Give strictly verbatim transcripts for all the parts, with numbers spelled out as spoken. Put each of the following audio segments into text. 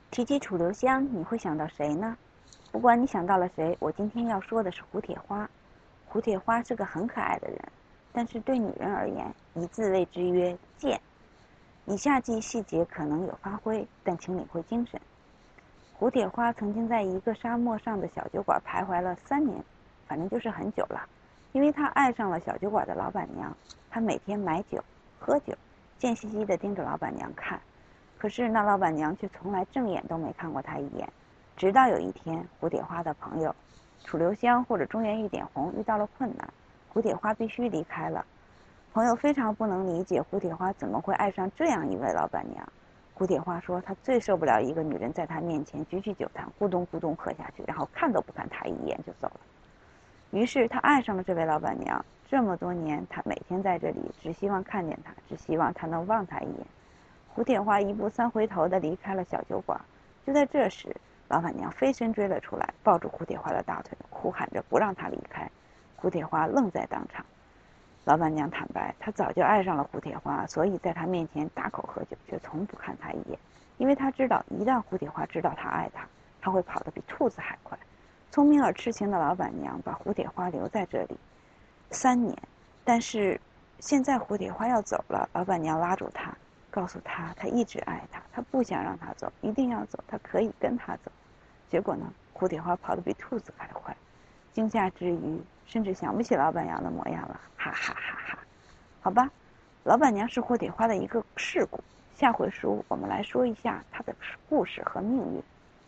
提起楚留香，你会想到谁呢？不管你想到了谁，我今天要说的是胡铁花。胡铁花是个很可爱的人，但是对女人而言，一字谓之曰贱。以下记细节可能有发挥，但请领会精神。胡铁花曾经在一个沙漠上的小酒馆徘徊了三年，反正就是很久了。因为他爱上了小酒馆的老板娘，他每天买酒、喝酒，贱兮兮地盯着老板娘看。可是那老板娘却从来正眼都没看过他一眼。直到有一天，胡铁花的朋友楚留香或者中原一点红遇到了困难，胡铁花必须离开了。朋友非常不能理解胡铁花怎么会爱上这样一位老板娘。胡铁花说，他最受不了一个女人在他面前举起酒坛咕咚咕咚喝下去，然后看都不看他一眼就走了。于是他爱上了这位老板娘。这么多年，他每天在这里，只希望看见她，只希望他能望她一眼。胡铁花一步三回头地离开了小酒馆。就在这时，老板娘飞身追了出来，抱住胡铁花的大腿，哭喊着不让他离开。胡铁花愣在当场。老板娘坦白，她早就爱上了胡铁花，所以在他面前大口喝酒，却从不看他一眼，因为她知道，一旦胡铁花知道她爱他，他会跑得比兔子还快。聪明而痴情的老板娘把胡铁花留在这里三年，但是现在胡铁花要走了，老板娘拉住她，告诉他，他一直爱他，他不想让他走，一定要走，他可以跟他走。结果呢，胡铁花跑得比兔子还快，惊吓之余，甚至想不起老板娘的模样了，哈哈哈哈！好吧，老板娘是胡铁花的一个事故，下回书我们来说一下她的故事和命运。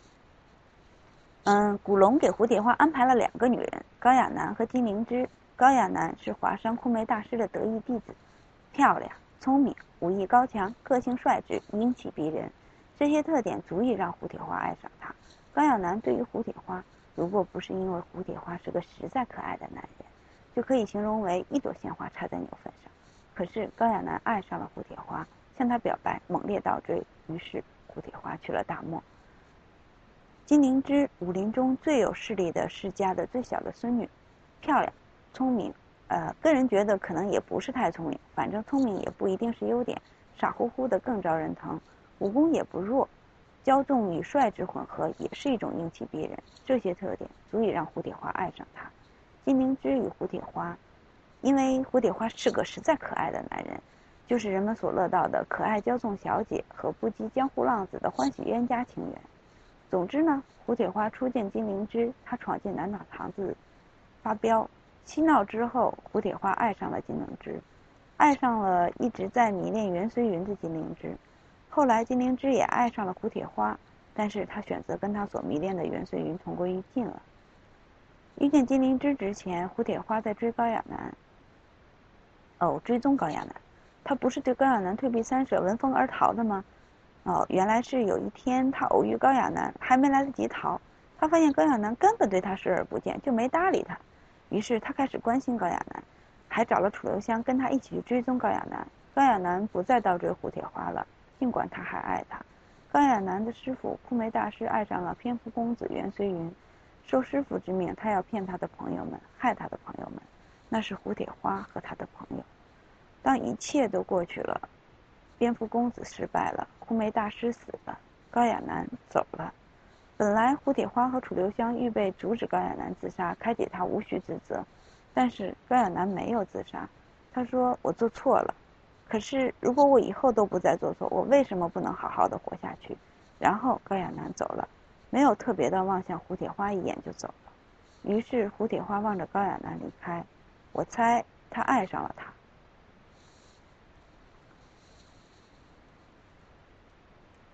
嗯，古龙给胡铁花安排了两个女人，高亚楠和金灵芝。高亚楠是华山枯梅大师的得意弟子，漂亮、聪明、武艺高强，个性率直，英气逼人，这些特点足以让胡铁花爱上他。高亚楠对于胡铁花，如果不是因为胡铁花是个实在可爱的男人，就可以形容为一朵鲜花插在牛粪上。可是高亚楠爱上了胡铁花，向他表白，猛烈倒追，于是胡铁花去了大漠。金灵芝，武林中最有势力的世家的最小的孙女，漂亮、聪明，呃，个人觉得可能也不是太聪明，反正聪明也不一定是优点，傻乎乎的更招人疼，武功也不弱，骄纵与率直混合也是一种英气逼人，这些特点足以让胡铁花爱上他。金灵芝与胡铁花，因为胡铁花是个实在可爱的男人，就是人们所乐道的可爱骄纵小姐和不羁江湖浪子的欢喜冤家情缘。总之呢，胡铁花初见金灵芝，他闯进南岛堂子发飙嬉闹之后，胡铁花爱上了金灵芝，爱上了一直在迷恋袁随云的金灵芝。后来金灵芝也爱上了胡铁花，但是他选择跟他所迷恋的袁随云同归于尽了。遇见金灵芝之前，胡铁花在追高亚楠，哦，追踪高亚楠，他不是对高亚楠退避三舍、闻风而逃的吗？哦，原来是有一天他偶遇高亚楠，还没来得及逃，他发现高亚楠根本对他视而不见，就没搭理他。于是他开始关心高亚楠，还找了楚留香跟他一起去追踪高亚楠。高亚楠不再倒追胡铁花了，尽管他还爱他。高亚楠的师傅枯梅大师爱上了蝙蝠公子袁随云，受师傅之命，他要骗他的朋友们，害他的朋友们，那是胡铁花和他的朋友。当一切都过去了，蝙蝠公子失败了，枯梅大师死了，高亚楠走了。本来胡铁花和楚留香预备阻止高亚楠自杀，开解他无需自责，但是高亚楠没有自杀。他说，我做错了，可是如果我以后都不再做错，我为什么不能好好的活下去？然后高亚楠走了，没有特别的望向胡铁花一眼就走了。于是胡铁花望着高亚楠离开，我猜他爱上了他。